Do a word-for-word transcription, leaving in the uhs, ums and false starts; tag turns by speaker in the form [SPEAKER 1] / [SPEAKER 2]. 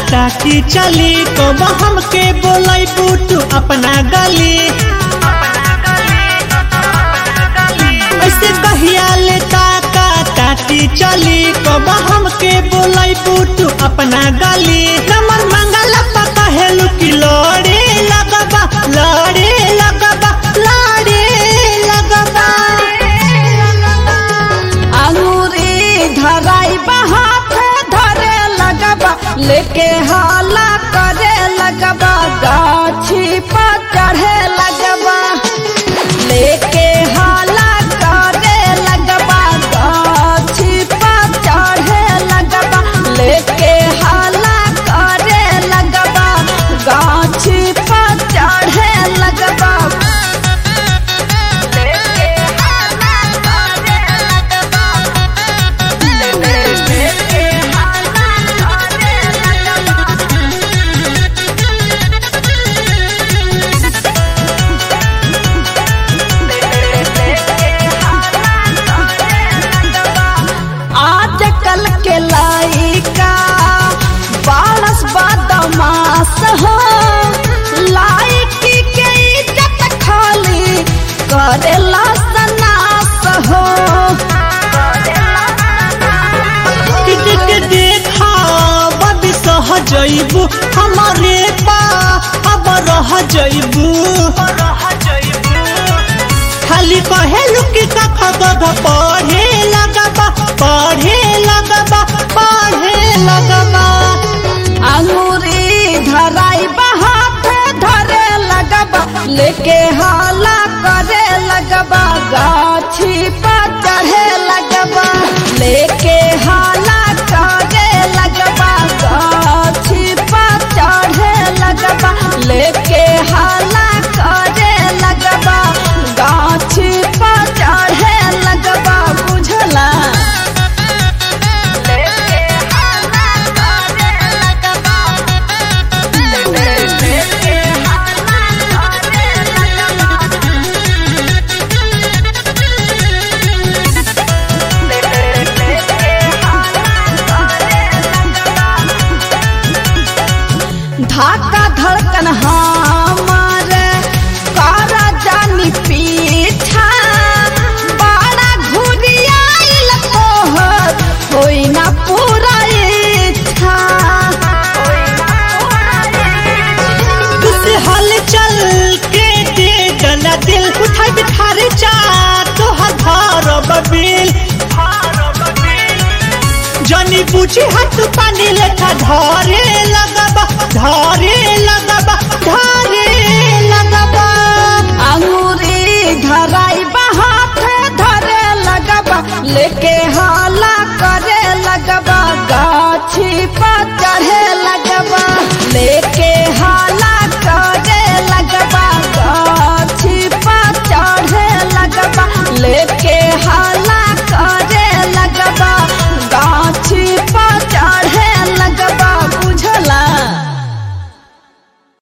[SPEAKER 1] टाकी चली कब हमके बोलाई बूटू अपना गली ऐसे कहिया ले टाका टाकी चली कब हमके बोलाई बूटू अपना गली नमन मंगल पता है लुकी लड़े लगबा लड़े लगबा लड़े लगबा
[SPEAKER 2] अंगूरी धराई हाथ धरे लगबा लेके हाला करे लगबा गाछी पर चढ़े लगबा लेके हाला करे लगबा गाछी पर चढ़े लगबा लेके हाला करे लगबा गाछी पर चढ़े लगबा लेके हाला करे लगबा लेके हाला करे लगबा आज कल के लाइका बारस बदमाश हो लाइकी के इज्जत खाली करेला सनास हो
[SPEAKER 1] के देखा बबी सह जइबू हमारे पा अब रह जइबू खाली कहेलू कि कख गध पढ़े लगबा पढ़े लगबा पढ़े लगबा
[SPEAKER 2] अंगूरी धराई हाथ धरे लगबा लेके हाला करे लगबा गाछी पर चढ़े लगबा लेके हाला करे लगबा गाछी पर चढ़े लगबा लेके हाला करे लगबा गाछी पर चढ़े लगबा बुझला लेके हाला करे लगबा लेके हाला करे लगबा लेके हाला करे लगबा धाका धड़कन हमार कारा जानी पीछा बड़ा घुरियाइल तोहर होई ना पूरा इच्छा
[SPEAKER 1] तुझसे हल चल के दे गला दिल उठाई बिठारे चा तो हर बबिल जनी पूछी हाथ पानी लेखा धरे लगबा धरे लगबा धरे